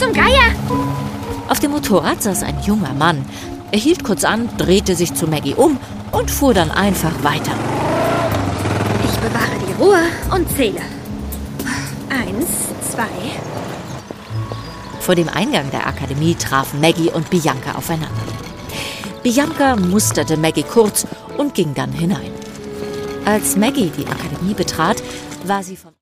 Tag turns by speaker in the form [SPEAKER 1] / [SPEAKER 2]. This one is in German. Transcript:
[SPEAKER 1] zum Geier!
[SPEAKER 2] Auf dem Motorrad saß ein junger Mann. Er hielt kurz an, drehte sich zu Maggie um und fuhr dann einfach weiter.
[SPEAKER 1] Ich bewahre die Ruhe und zähle. 1, 2.
[SPEAKER 2] Vor dem Eingang der Akademie trafen Maggie und Bianca aufeinander. Bianca musterte Maggie kurz und ging dann hinein. Als Maggie die Akademie betrat, war sie von